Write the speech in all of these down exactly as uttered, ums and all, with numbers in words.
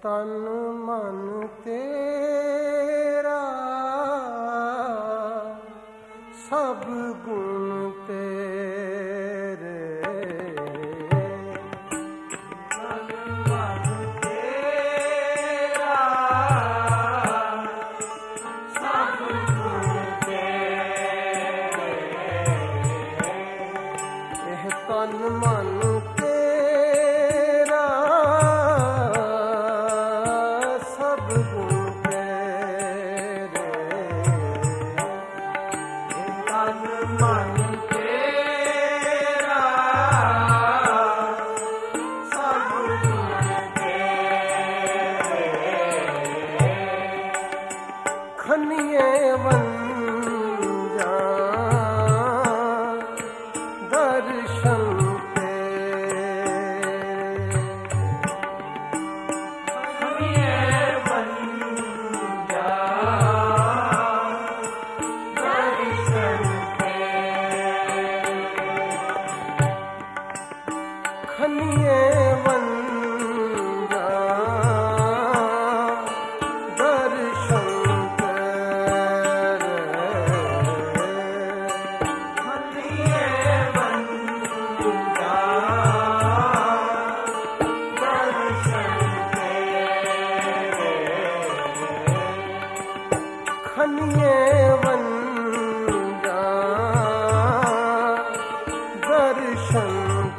तन मन तेरा सब गुण तेरे, तन मन तेरा सब गुण तेरे, एह तन मन तेरा सब गुण तेरे, तन मन तेरा सब गुण तेरे, खनिये वंजा दर्शन खनिये वंजा दर्शन तेरे, खनिये वंजा दर्शन तेरे, खनिये वंजा दर्शन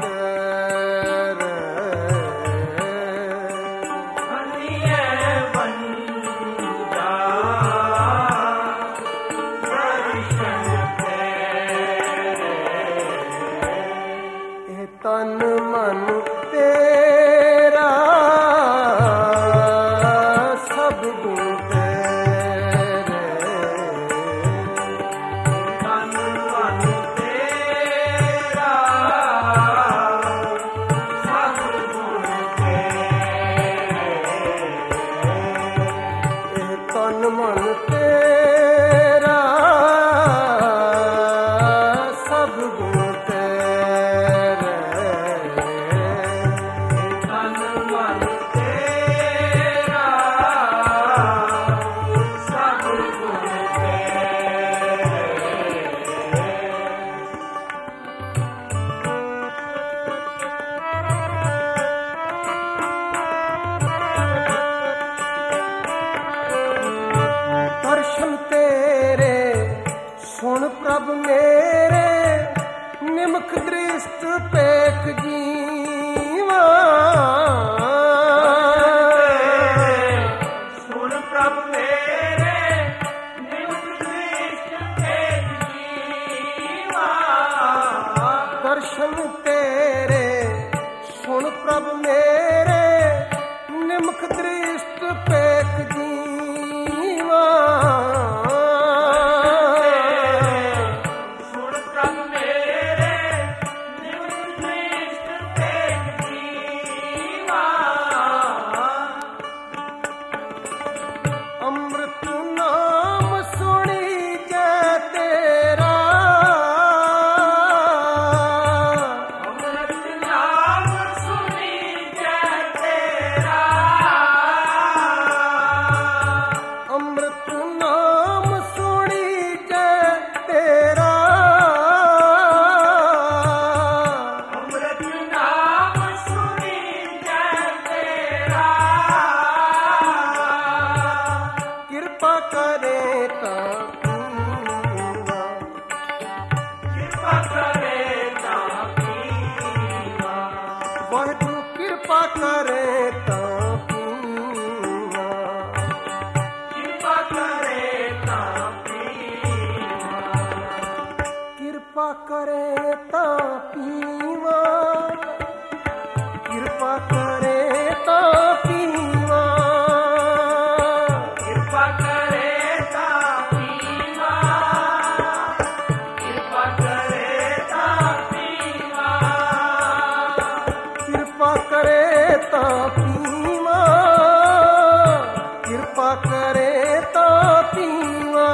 तन मन तेरा सब गुण तेरे, तन मन तेरा सब गुण तेरे, एह तन मन तेरा सब गुण दर्शन तेरे सुन प्रभ मेरे, निमख दृष्ट पेख जीवा, सुन प्रभ मेरे निमख दृष्ट पेख जीवा, दर्शन तेरे सुन प्रभ मेरे, निमख दृष्ट पेख जीवा, सुन प्रभ मेरे निमख दृष्ट पेख जीवा, अमृत नाम सुनी जय तेरा, अमृत नाम सुनी जय तेरा, अमृत नाम सुनी जय तेरा, अमृत नाम सुनी जय तेरा, कृपा करे तां पीवा, कृपा करे तां पीवा, वाहिगुरू कृपा करे तां पीवा, कृपा करे तां पीवा, कृपा करे तां पीवा, कृपा करे तां पीवा, कृपा करे तां पीवा, कृपा करे तां पीवा, कृपा करे तां पीवा, कृपा करे तां पीवा,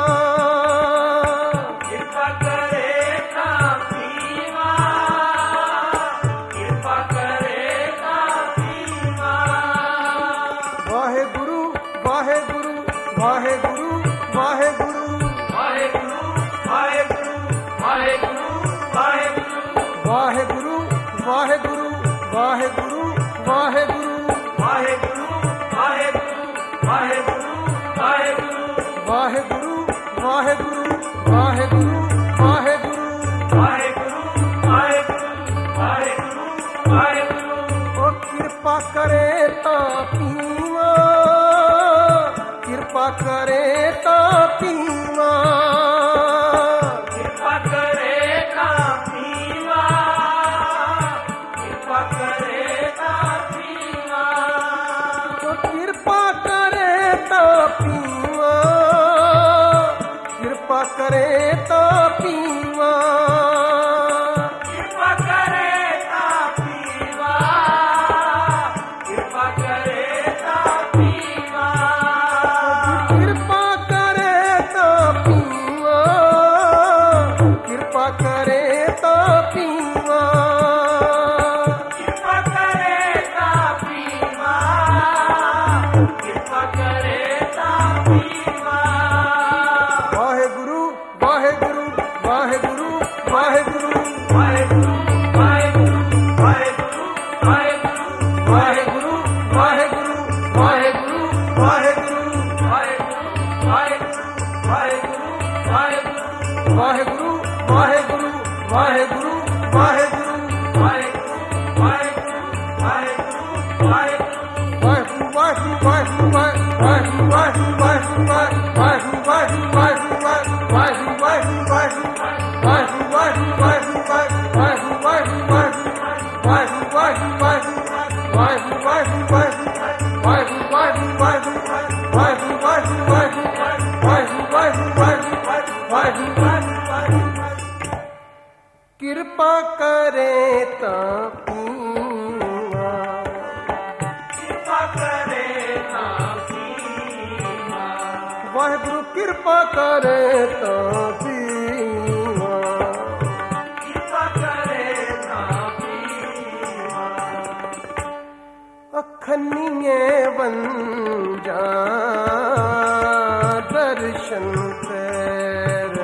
कृपा करे तां पीवा, कृपा करे तां पीवा। ਵਾਹਿਗੁਰੂ ਵਾਹਿਗੁਰੂ ਵਾਹਿਗੁਰੂ ਵਾਹਿਗੁਰੂ ਵਾਹਿਗੁਰੂ ਵਾਹਿਗੁਰੂ ਵਾਹਿਗੁਰੂ ਵਾਹਿਗੁਰੂ ਵਾਹਿਗੁਰੂ ਵਾਹਿਗੁਰੂ ਵਾਹਿਗੁਰੂ ਵਾਹਿਗੁਰੂ ਵਾਹਿਗੁਰੂ ਵਾਹਿਗੁਰੂ ਵਾਹਿਗੁਰੂ ਵਾਹਿਗੁਰੂ ਓ ਕਿਰਪਾ ਕਰੇ ਤਾਂ ਪੀਵਾ ਕਿਰਪਾ ਕਰੇ ਤਾਂ ਪੀਵਾ ਕਿਰਪਾ ਕਰੇ ਤਾਂ ਪੀਵਾ ਕਿਰਪਾ ਕਰੇ ਤਾਂ ਪੀਵਾ ਓ ਕਿਰਪਾ ਕਰੇ ਤਾਂ ਪੀਵਾ ਕਿਰਪਾ ਕਰੇ ਤਾਂ ਪੀਵਾ ਕਿਰਪਾ ਕਰੇ ਤਾਂ ਪੀਵਾ ਕਿਰਪਾ ਕਰੇ ਤਾਂ ਪੀਵਾ ਕਿਰਪਾ ਕਰੇ ਤਾਂ ਪੀਵਾ ਕਿਰਪਾ ਕਰੇ ਤਾਂ ਪੀਵਾ ਕਿਰਪਾ ਕਰੇ ਤਾਂ ਪੀਵਾ ਕਿਰਪਾ ਕਰੇ ਤਾਂ ਪੀਵਾ ਵਾਹਿਗੁਰੂ ਵਾਹਿਗੁਰੂ ਵਾਹਿਗੁਰੂ ਵਾਹਿਗੁਰੂ ਵਾਹਿਗੁਰੂ ਵਾਹਿਗੁਰੂ ਵਾਹਿਗੁਰੂ ਵਾਹਿਗੁਰੂ ਵਾਹਿਗੁਰੂ ਵਾਹਿਗੁਰੂ ਵਾਹਿਗੁਰੂ ਵਾਹਿਗੁਰੂ ਵਾਹਿਗੁਰੂ ਵਾਹਿਗੁਰੂ ਵਾਹਿਗੁਰੂ ਵਾਹਿਗੁਰੂ ਵਾਹਿਗੁਰੂ ਵਾਹਿਗੁਰੂ ਵਾਹਿਗੁਰੂ ਕਿਰਪਾ ਕਰੇ ਤਾਂ ਪੀਵਾ ਕਿਰਪਾ ਕਰੇ ਤਾਂ ਪੀਵਾ ਵਾਹਿਗੁਰੂ ਕਿਰਪਾ ਕਰੇ ਤਾਂ ਪੀਵਾ ਕਿਰਪਾ ਕਰੇ ਤਾਂ ਪੀਵਾ ਅਖਨੀਏ ਵੰਜਾ ਦਰਸ਼ਨ ਤੇਰੇ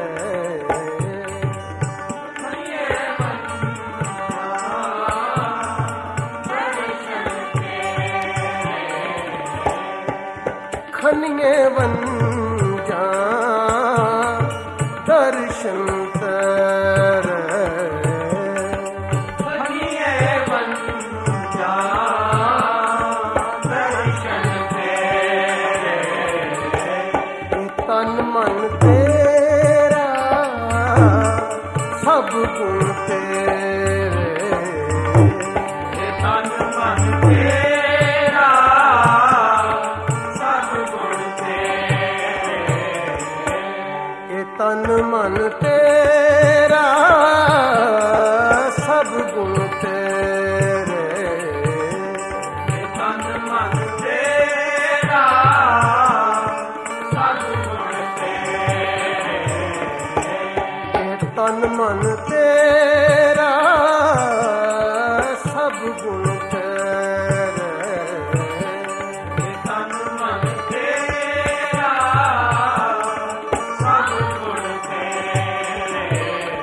ਖਨੀਏ ਵੰਜਾ ਦਰਸ਼ਨ ਤੇਰੇ ਖਨੀਏ ਵੰਜਾ ਦਰਸ਼ਨ ਤੇਰੇ ਤਨ ਮਨ ਤੇਰਾ ਸਭ ਗੁਣ ਤੇਰੇ ਤਨ ਮਨ ਤੇਰਾ ਸਭ ਗੁਣ ਤੇਰੇ ਇਹ ਤਨ ਮਨ ਤੇਰਾ ਸਭ ਗੁਣ ਤੇਰੇ ਤਨ ਮਨ ਤੇਰਾ ਸਭ ਗੁਣ ਤੇਰੇ ਇਹ ਤਨ ਮਨ ਤੇਰਾ ਸਭ ਗੁਣ ਤੇਰੇ ਤਨ ਮਨ ਤੇਰਾ ਸਭ ਗੁਣ ਤੇਰੇ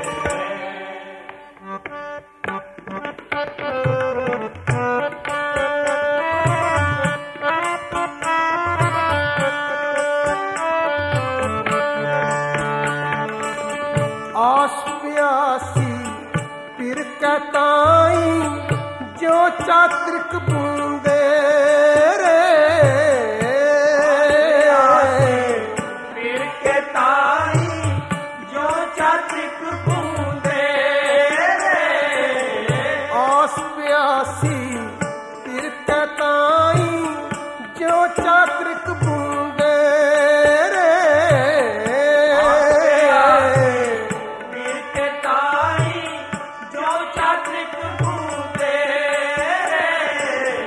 ਆਸ ਪਿਆਸੀ ਫਿਰ ਕਤਾਈ ਜੋ ਚਾਤ੍ਰਿਕ ਬੂੰਦੇ ਰੇ ਫਿਰ ਕੇ ਤਾਈ ਜੋ ਚਾਤ੍ਰਿਕ ਬੂੰਦੇ ਰੇ ਆਸ ਪਿਆਸੀ ਫਿਰ ਕਤਾਈ ਜੋ ਚਾਤ੍ਰਿਕ ਬੂੰਦੇ ਰੇ ਫਿਰ ਕੇ ਤਾਈ ਜੋ ਚਾਤ੍ਰਿਕ ਬੂੰਦੇ ਰੇ